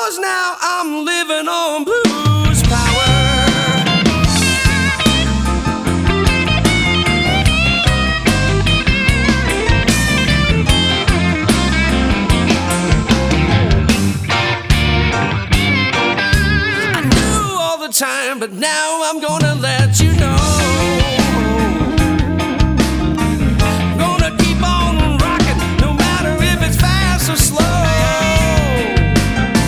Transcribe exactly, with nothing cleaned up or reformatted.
'cause now I'm living on blues power. I knew all the time, but now I'm gonna let